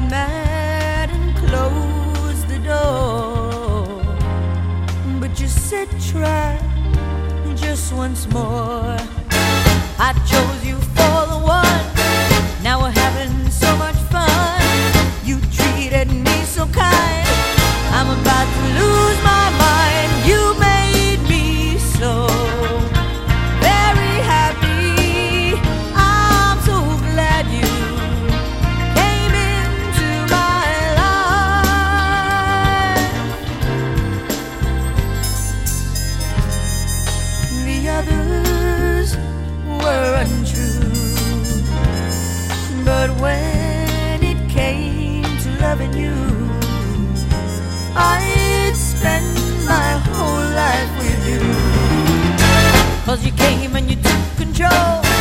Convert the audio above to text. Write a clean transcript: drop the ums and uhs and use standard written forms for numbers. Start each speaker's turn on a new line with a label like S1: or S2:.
S1: got mad and closed the door. But you said try just once more. I chose you for the one. Now we're having so much fun. You treated me so kind. I'm about to lose my mind. You made me so very happy. I'm so glad you came into my life. The others were untrue, but when it came to loving you, I'd spend my whole life with you. 'Cause you came and you took control.